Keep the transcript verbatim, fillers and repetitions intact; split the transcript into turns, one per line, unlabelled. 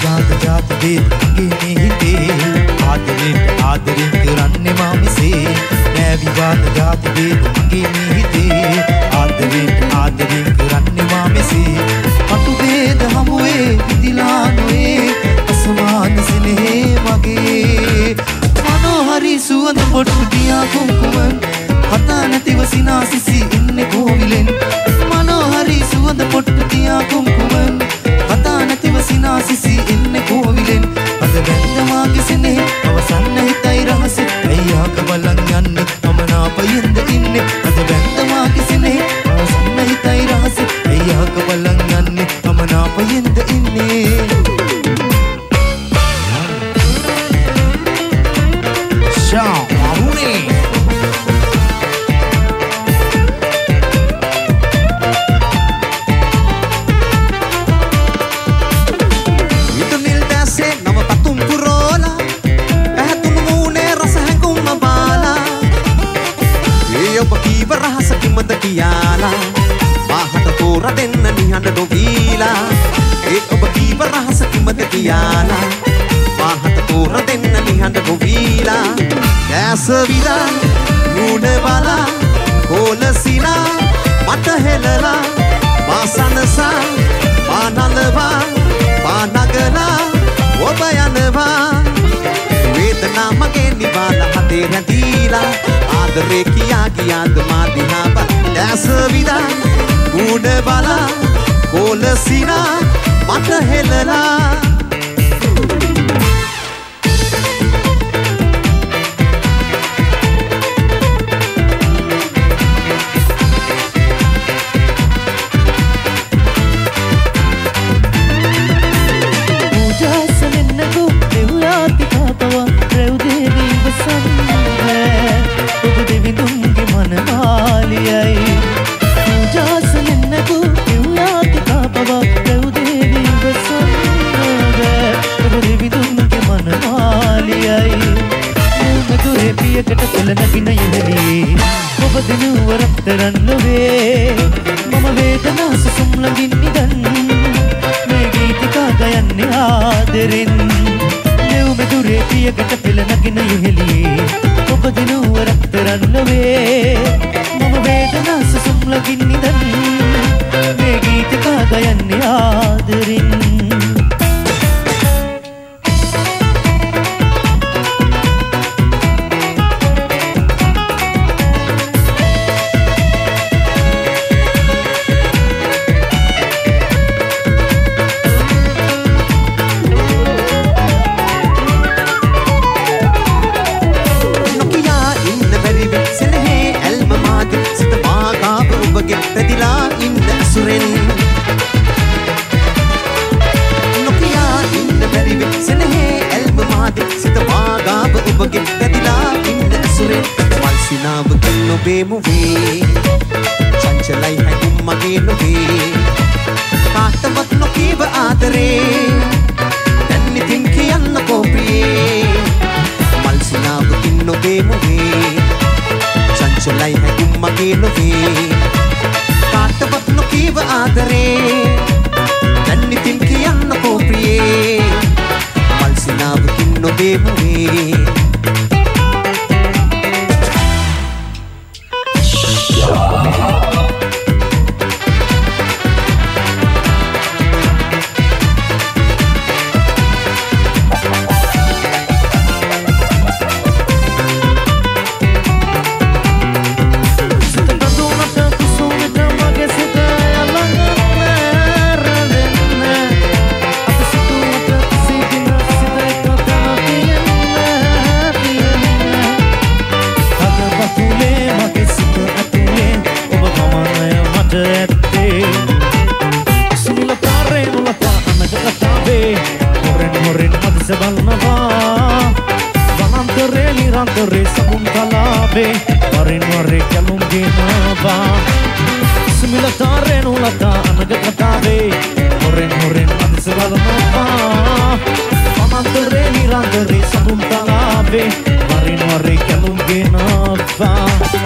විවාද ජාති වේද මගේ මේ හිතේ ආදරෙට ආදරෙන් කරන්නේ මා මෙසේ නෑ විවාද ජාති වේද මගේ මේ හිතේ ආදරෙට ආදරෙන් කරන්නේ මා මෙසේ පටු වේද හමුවේ විදිලා නොවේ අසමාන සෙනෙහේ මගේ මනෝහරි සුවඳ පොට්ටු දියා කුංකුමන් කතා නැතිව සිනාසිසි ඉන්නේ කෝවිලෙන් මනෝහරි සුවඳ පොට්ටු තියා කුංකුමන් කතා නැතිව සිනාසිසි ඉන්නේ කෝවිලෙන් අද වැන්දමාගේ සෙනෙහ අවසන්න හිතයි රහස අයියා කවලන් යන්න අමනාපයෙන්ද ඉන්නේ අද වැන්දමාගේ සෙනෙහ අවසන්න හිතයි රහස අයියා කවලන් යන්න අමනාපයෙන්ද ඉන්නේ ශා අමුනේ
කියාලා මාහට තෝර දෙන්න නිහඬ නොවීලා ඒ ඔබ කීව රහස කිමද කියාලා මාහට තෝර දෙන්න නිහඬ නොවීලා දැස විලා නුන බලා කොලසිලා මට හෙලලා මාසනසා මානලවා පානගලා ඔබ යනවා වේදනා මගේ නිවාල හදේ රැඳීලා ආදරේ කියා ගියාද මා දිහා බල දැස විදා උඩ බලා කොලසිනා මට හෙලලා පියකට පෙළන බින යහලී ඔබ දිනුවරක් තරන්නවේ මම වේදනා සුසුම් ළඟින් නිදන් මේ ගීතිකා ගයන්නේ ආදරෙන් මෙව් මෙදුරේ පියකට පෙළනගෙන යහලී ඔබ දිනුවරක් තරන්නවේ මම වේදනා සුසුම් ළඟින් නිදන් මේ ගීතිකා ගයන්නේ ආදරෙන් නොබේමුවේ චංචලයි හැඟුම් මගේ නොවේ කාටවත් නොකීව ආදරේ දැන් ඉතින් කියන්නකෝ ප්‍රියේ මල් සිනාවකින් නොබේමුවේ චංචලයි හැඟුම් මගේ නොවේ කාටවත් නොකීව ආදරේ දැන් ඉතින් කියන්නකෝ ප්‍රියේ මල් සිනාවකින් නොබේමුවේ Re sabun talabe Warin wari kalung ginaba Sumilatare nulata anagatabe Horen horen madisabal naba Pamantare nirandare sabun talabe Warin wari kalung ginaba